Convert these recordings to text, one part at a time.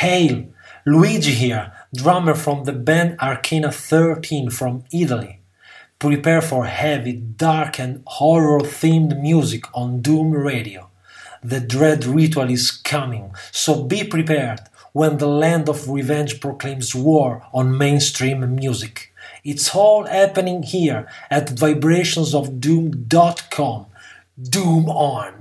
Hail! Luigi here, drummer from the band Arcana 13 from Italy. Prepare for heavy, dark and horror-themed music on Doom Radio. The dread ritual is coming, so be prepared when the land of revenge proclaims war on mainstream music. It's all happening here at vibrationsofdoom.com. Doom on!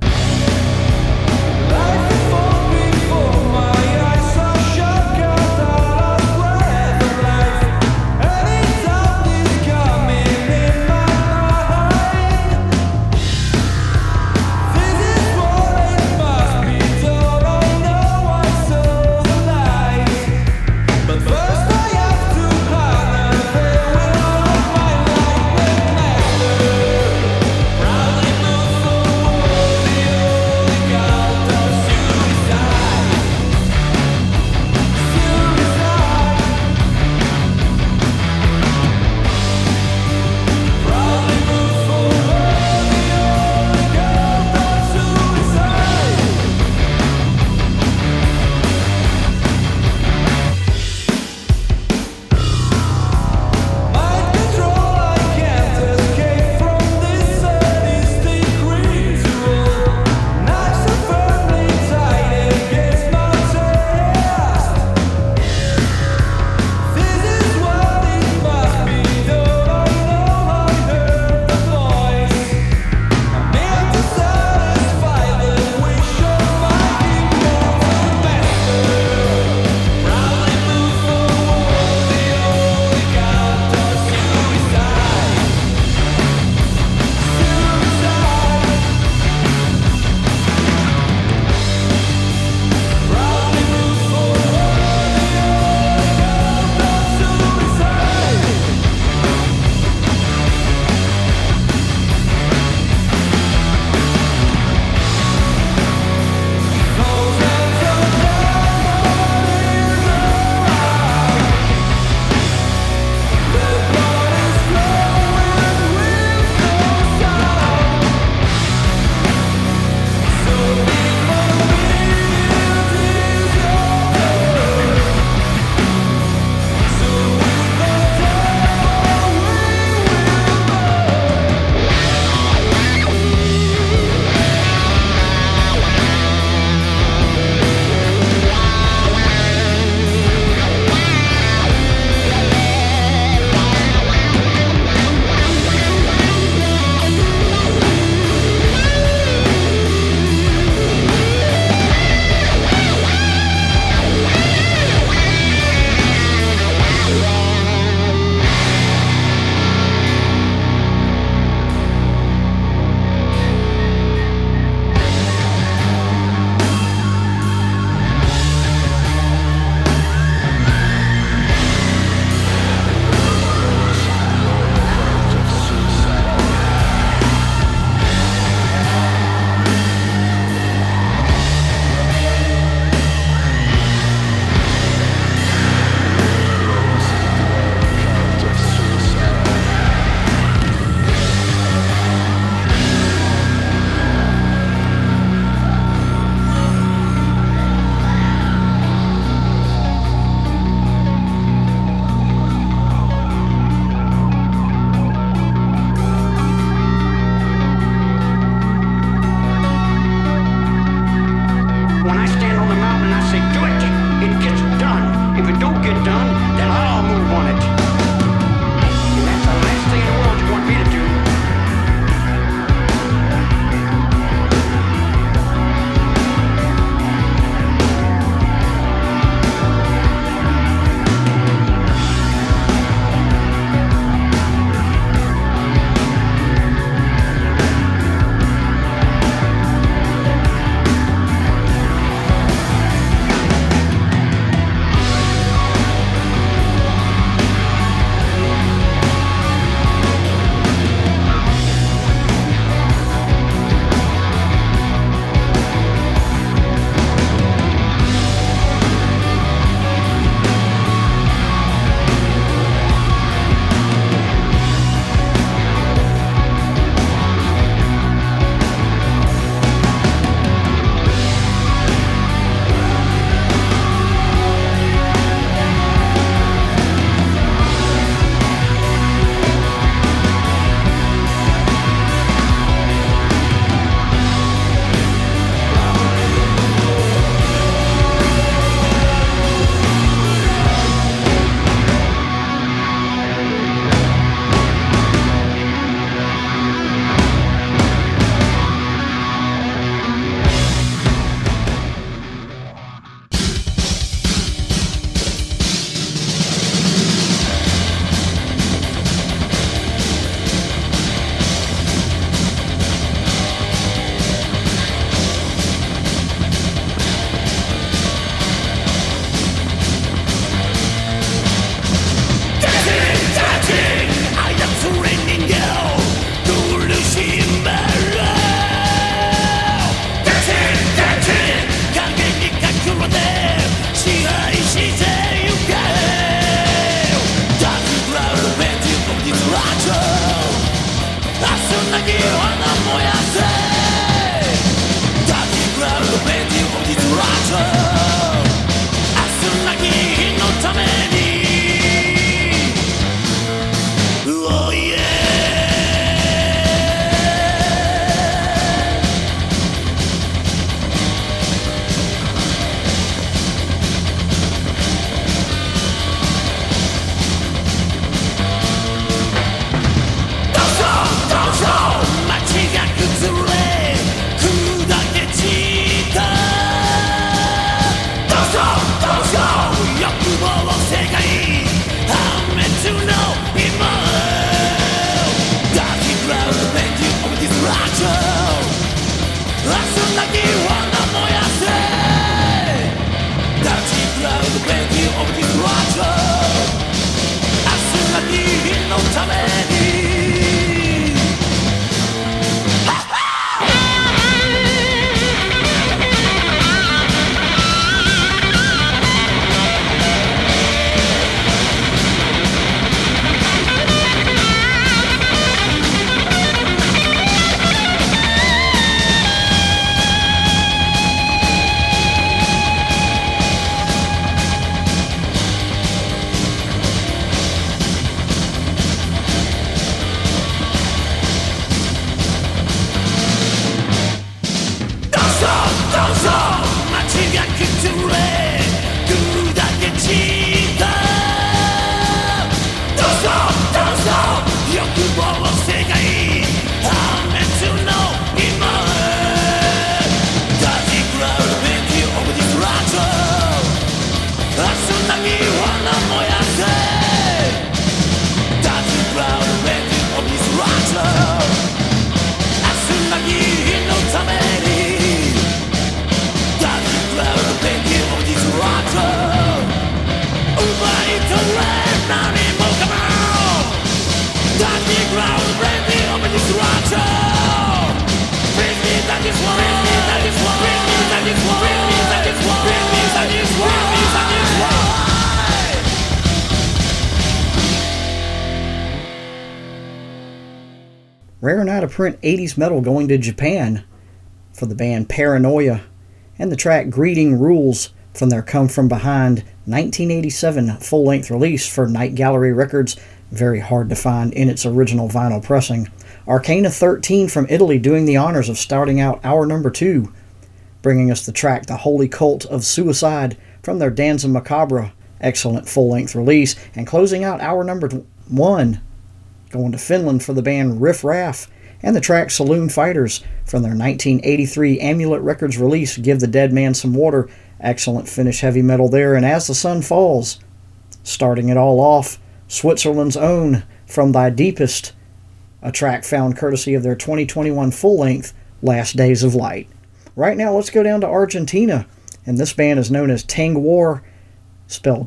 Rare Night of Print 80s metal going to Japan for the band Paranoia, and the track Greeting Rules from their Come From Behind 1987 full-length release for Night Gallery Records, very hard to find in its original vinyl pressing. Arcana 13 from Italy doing the honors of starting out hour number 2, bringing us the track The Holy Cult of Suicide from their Danza Macabre, excellent full-length release, and closing out hour number 1, going to Finland for the band Riff Raff, and the track Saloon Fighters from their 1983 Amulet Records release Give the Dead Man Some Water, excellent Finnish heavy metal there. And As the Sun Falls, starting it all off, Switzerland's own From Thy Deepest, a track found courtesy of their 2021 full-length Last Days of Light. Right now, let's go down to Argentina, and this band is known as Tengwar, spelled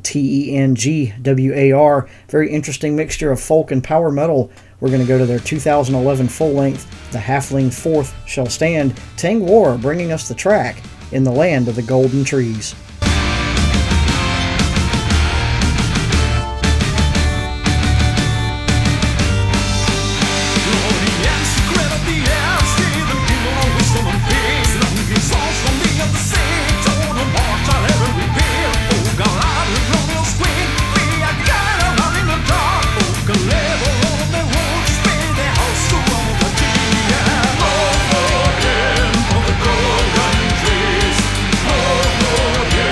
Tengwar. Very interesting mixture of folk and power metal. We're going to go to their 2011 full-length, The Halfling Fourth Shall Stand. Tengwar bringing us the track In the Land of the Golden Trees. Again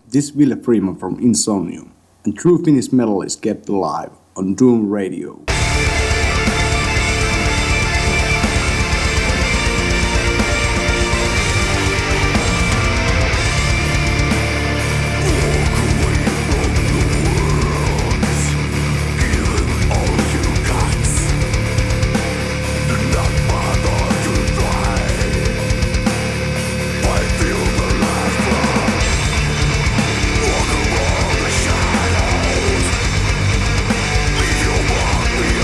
This is Ville Freeman from Insomnium, and true Finnish metal is kept alive on Doom Radio. Leave your body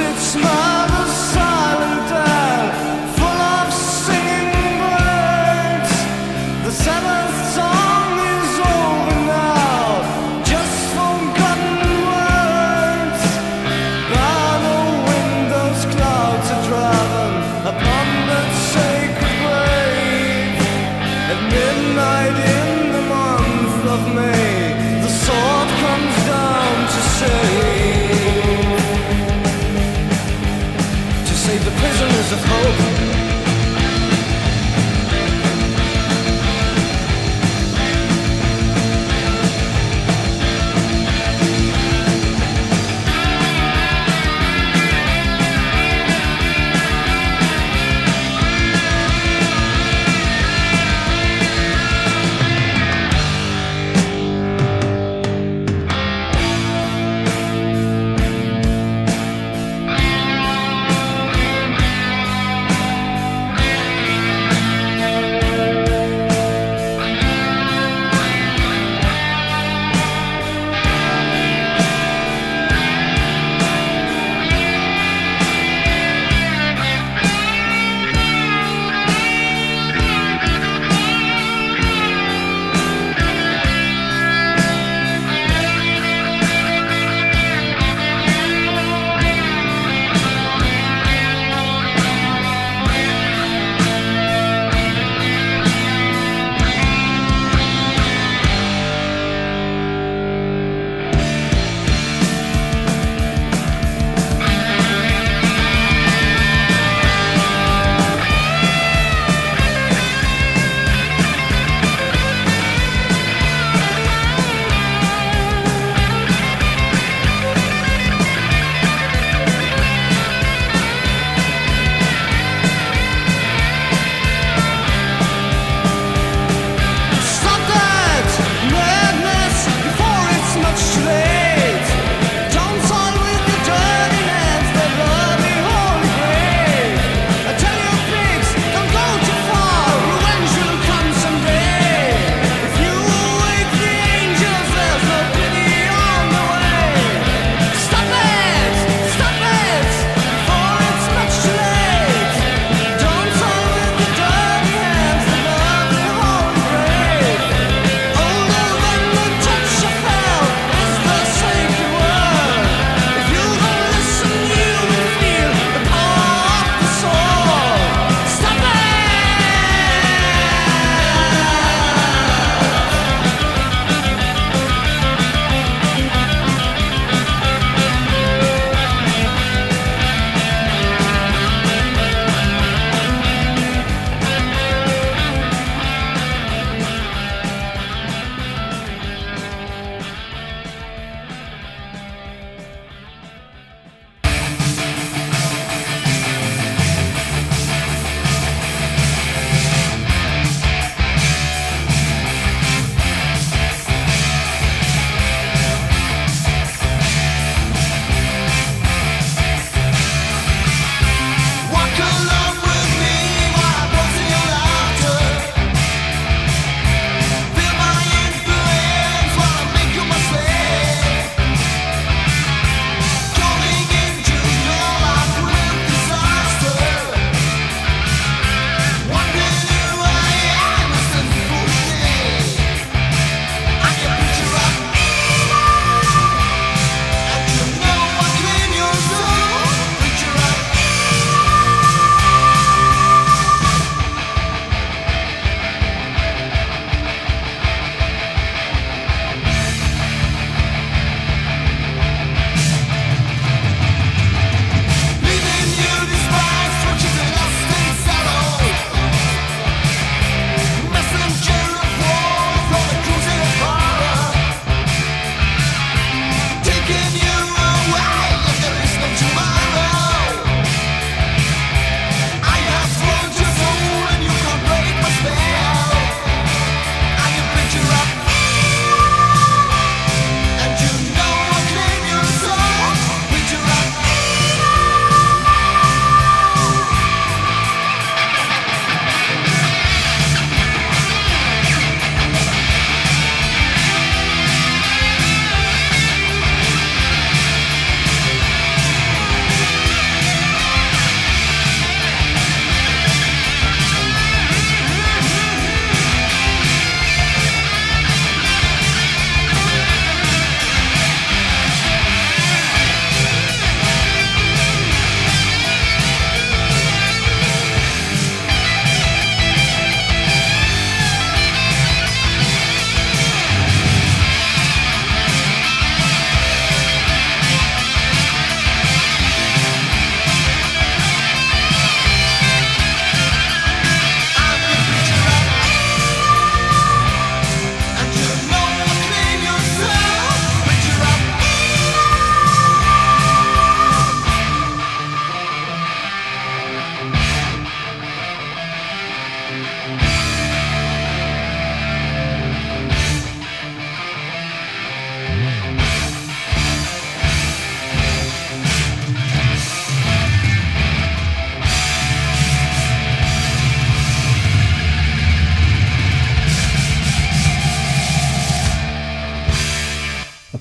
It's marvelous silent air, full of singing birds. The seventh song is over now, just forgotten words. There are no windows, clouds are driving upon that sacred grave. At midnight in the month of May, the sword comes down to save.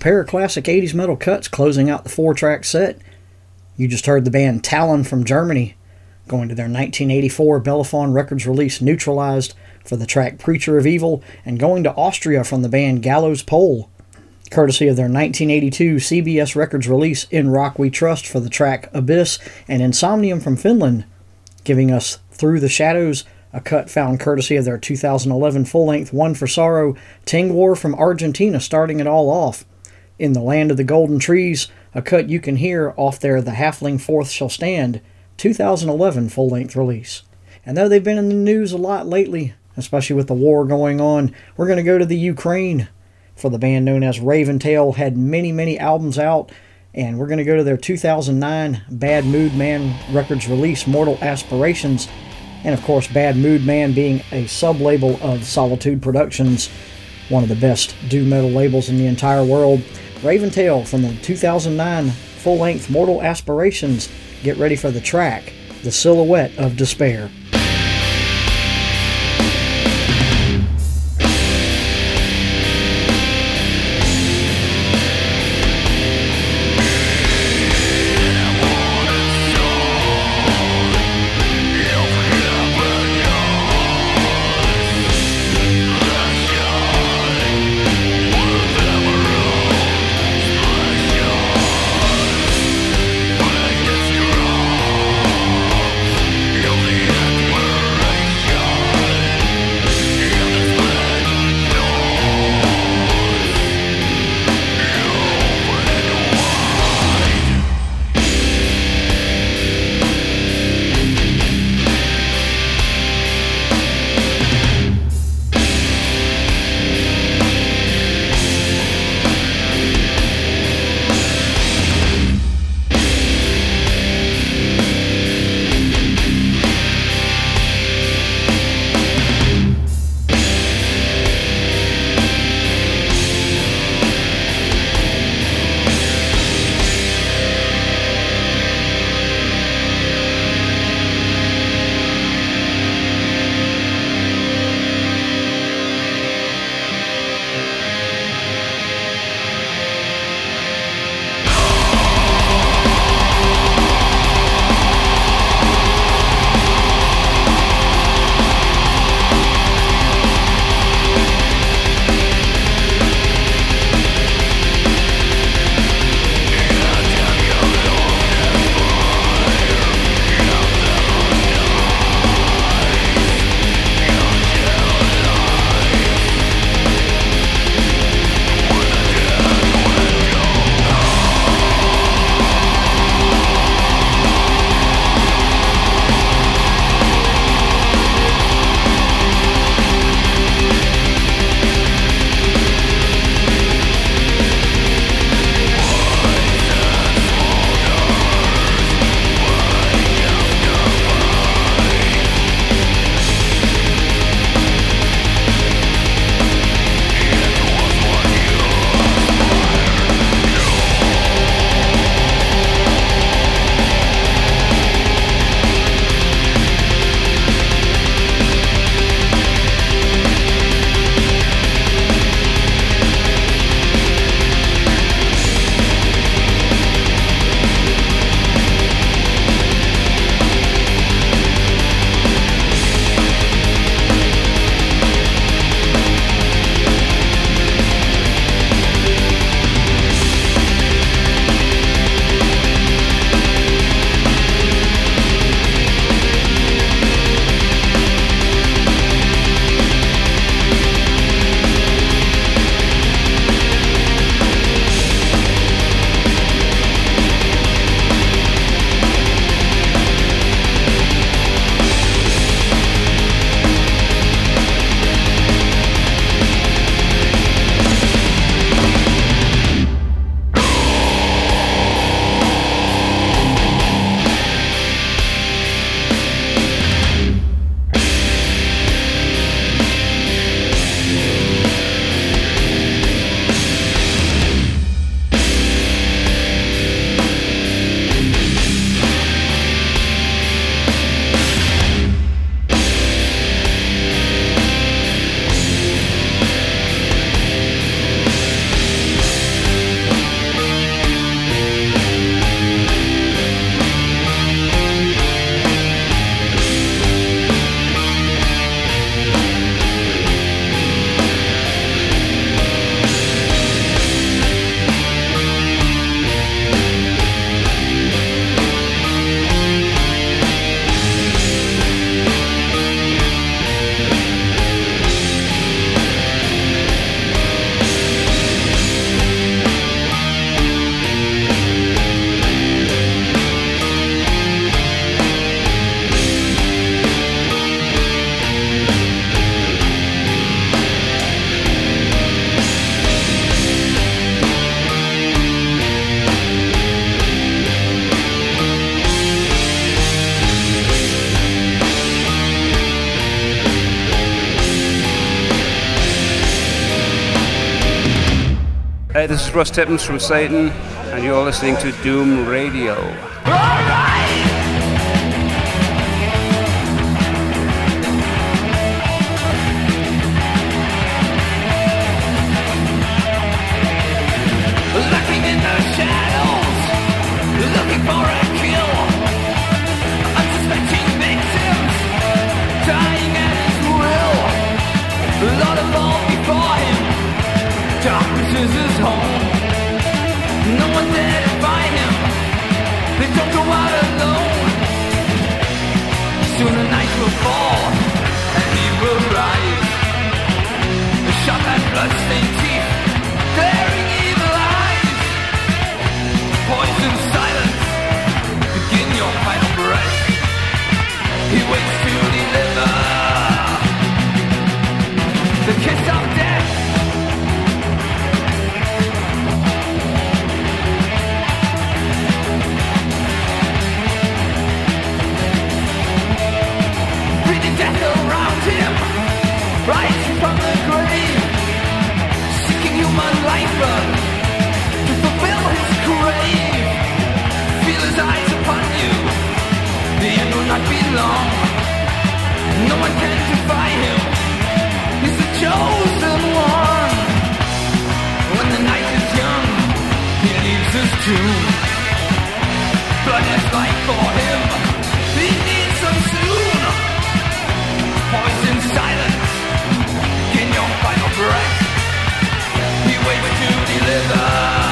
pair of classic 80s metal cuts closing out the 4-track set. You just heard the band Talon from Germany, going to their 1984 Bellephon Records release Neutralized for the track Preacher of Evil, and going to Austria from the band Gallows Pole, courtesy of their 1982 CBS Records release In Rock We Trust for the track Abyss, and Insomnium from Finland, giving us Through the Shadows, a cut found courtesy of their 2011 full-length One for Sorrow, Tingwar from Argentina starting it all off. In the Land of the Golden Trees, a cut you can hear off their The Halfling Fourth Shall Stand, 2011 full-length release. And though they've been in the news a lot lately, especially with the war going on, we're going to go to the Ukraine for the band known as Raventail. Had many albums out, and we're going to go to their 2009 Bad Mood Man Records release Mortal Aspirations, and of course Bad Mood Man being a sub-label of Solitude Productions, one of the best doom metal labels in the entire world. Raventail from the 2009 full-length Mortal Aspirations. Get ready for the track, The Silhouette of Despair. You'll be Hi, this is Russ Tippins from Satan, and you're listening to Doom Radio. Lurking in the shadows, looking for a kill. Unsuspecting victims, dying at his will. A lot of all before him, darkness is his home. No one there to find him, they don't go out alone. Soon the night will fall, and he will rise. A sharp and blood-stained teeth, glaring evil eyes. Poison silence, begin your final breath. He waits to deliver the kiss of death. Breathing death around him, rising from the grave, seeking human life blood to fulfill his crave. Feel his eyes upon you, the end will not be long. No one can defy him, he's the chosen one. When the night is young, he leaves his tomb. Blood is life for him, he needs some soon. Poison silence, in your final breath. He waits to deliver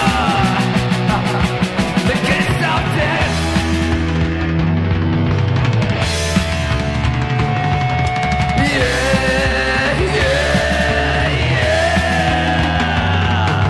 the kiss of death. Yeah, yeah, yeah.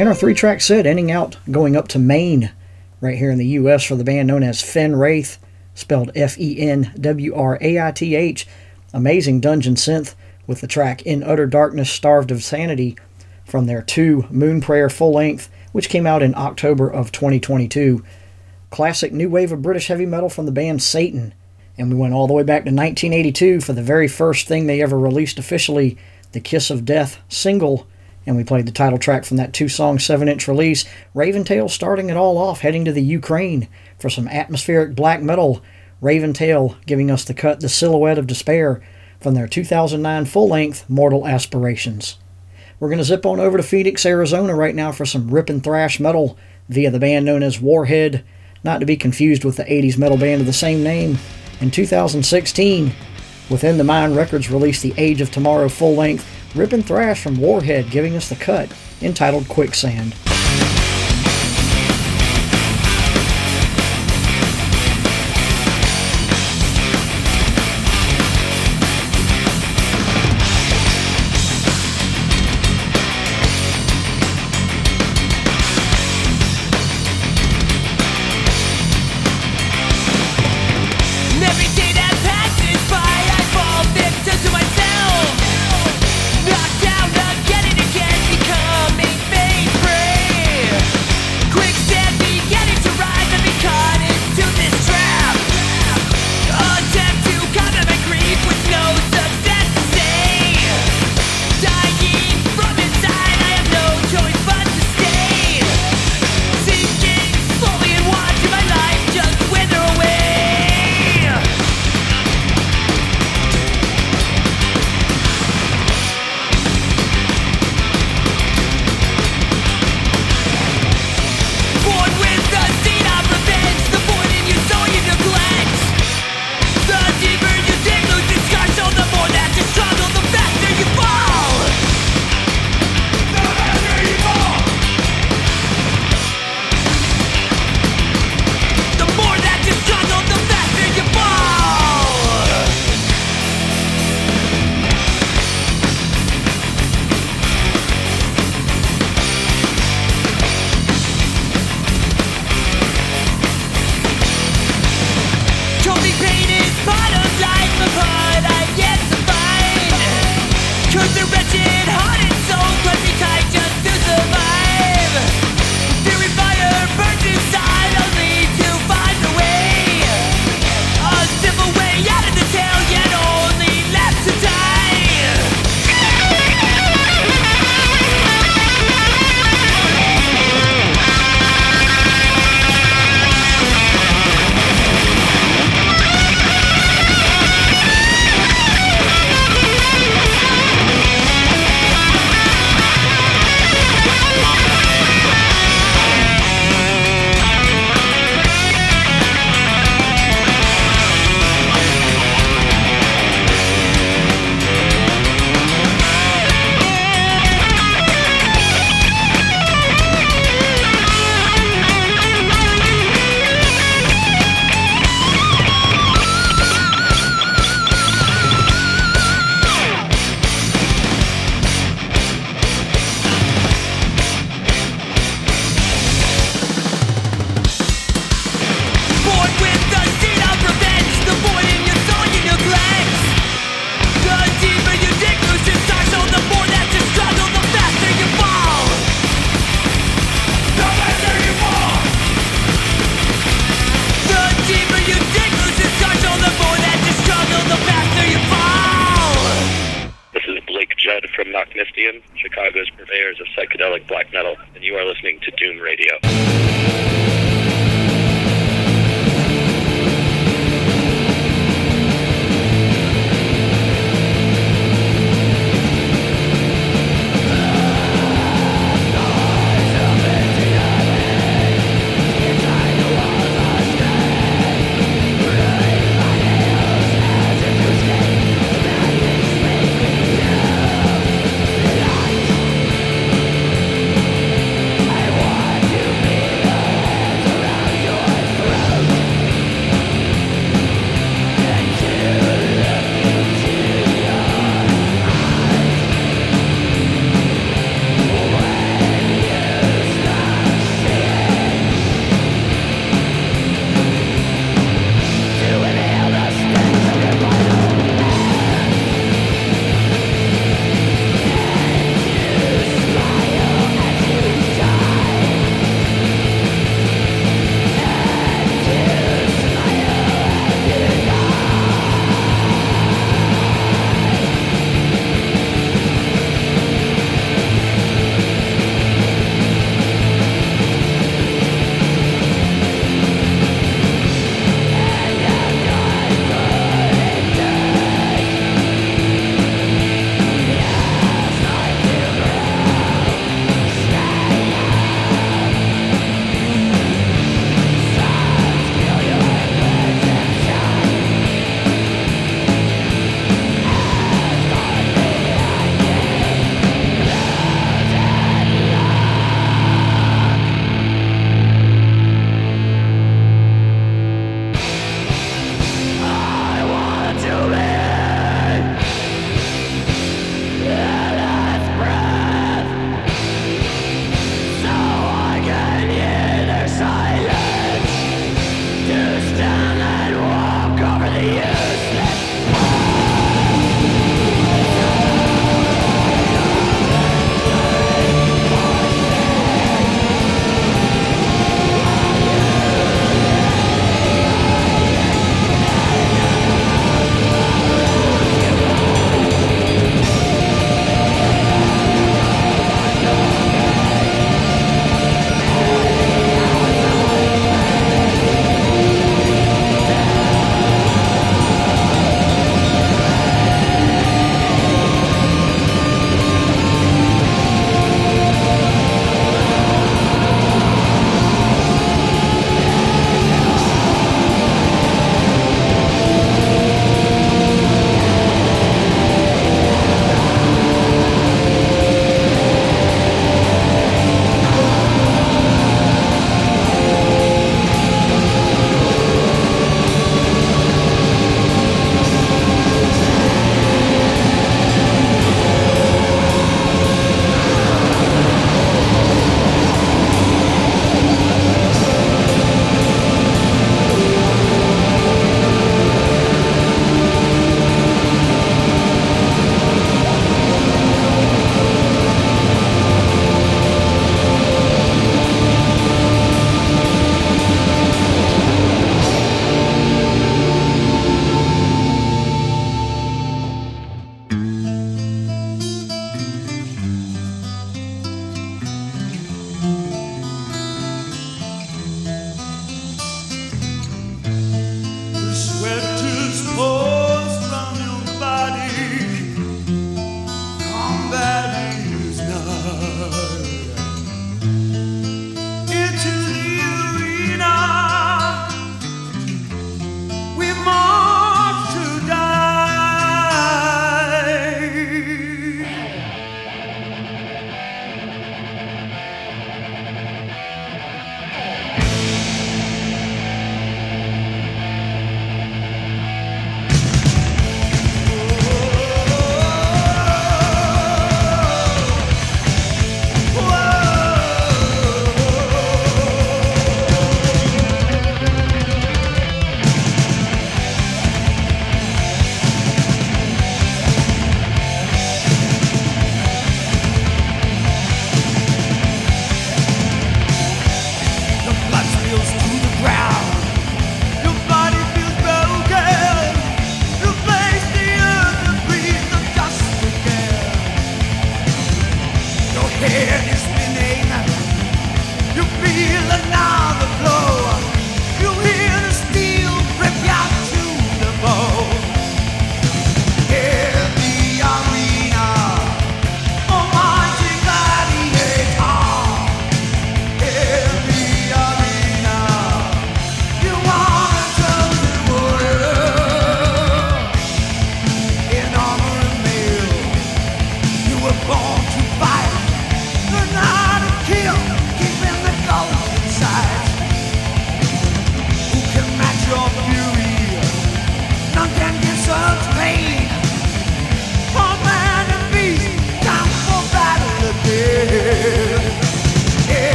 And our 3-track set ending out going up to Maine, right here in the U.S. for the band known as Fenwraith, spelled Fenwraith. Amazing dungeon synth with the track In Utter Darkness, Starved of Sanity from their 2 Moon Prayer full length, which came out in October of 2022. Classic new wave of British heavy metal from the band Satan. And we went all the way back to 1982 for the very first thing they ever released officially, the Kiss of Death single. And we played the title track from that 2-song 7-inch release, Raventail starting it all off, heading to the Ukraine for some atmospheric black metal. Raventail giving us the cut The Silhouette of Despair from their 2009 full-length Mortal Aspirations. We're going to zip on over to Phoenix, Arizona right now for some rippin' thrash metal via the band known as Warhead, not to be confused with the 80s metal band of the same name. In 2016, Within the Mind Records released the Age of Tomorrow full-length rippin' thrash from Warhead, giving us the cut entitled Quicksand. Chicago's purveyors of psychedelic black metal, and you are listening to Dune Radio.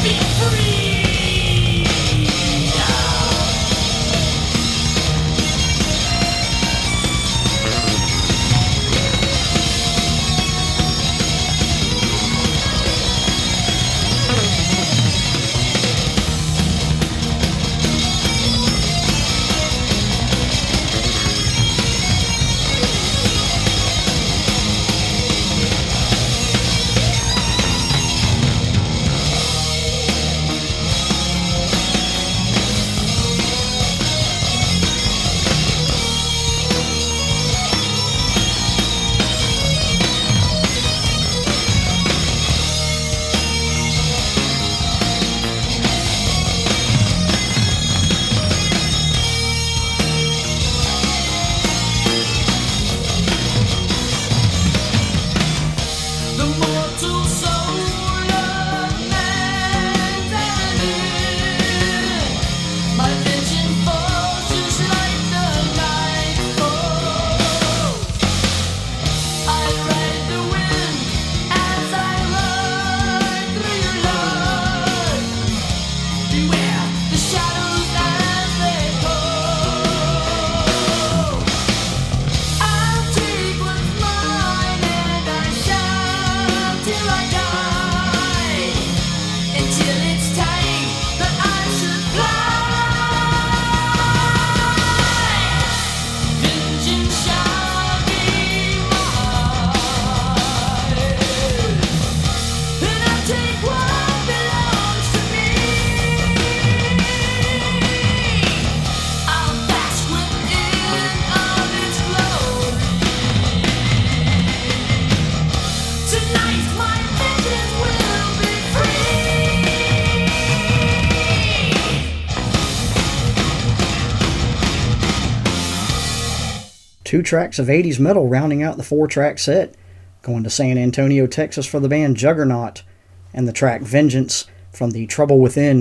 Two tracks of 80s metal rounding out the 4-track set, going to San Antonio, Texas for the band Juggernaut, and the track Vengeance from the Trouble Within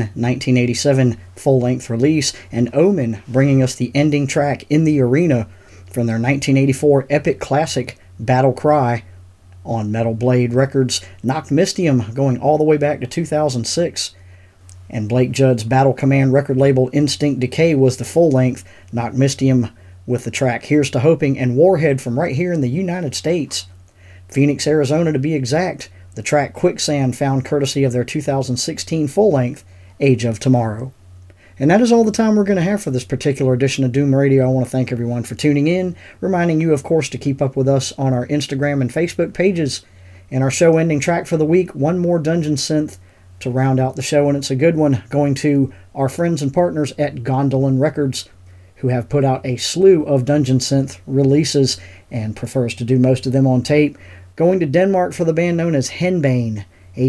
1987 full-length release, and Omen bringing us the ending track In the Arena from their 1984 epic classic Battle Cry on Metal Blade Records, Knockmistium going all the way back to 2006, and Blake Judd's Battle Command record label Instinct Decay was the full-length Knockmistium with the track Here's to Hoping, and Warhead from right here in the United States, Phoenix, Arizona to be exact, the track Quicksand found courtesy of their 2016 full-length Age of Tomorrow. And that is all the time we're going to have for this particular edition of Doom Radio. I want to thank everyone for tuning in, reminding you, of course, to keep up with us on our Instagram and Facebook pages. And our show-ending track for the week, one more Dungeon Synth to round out the show, and it's a good one, going to our friends and partners at Gondolin Records, who have put out a slew of Dungeon Synth releases and prefers to do most of them on tape. Going to Denmark for the band known as Henbane,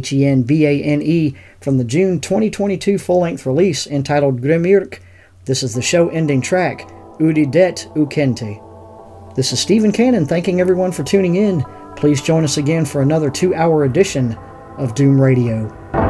Henbane, from the June 2022 full-length release entitled Grimirk. This is the show-ending track, Udi det ukente. This is Stephen Cannon thanking everyone for tuning in. Please join us again for another 2-hour edition of Doom Radio.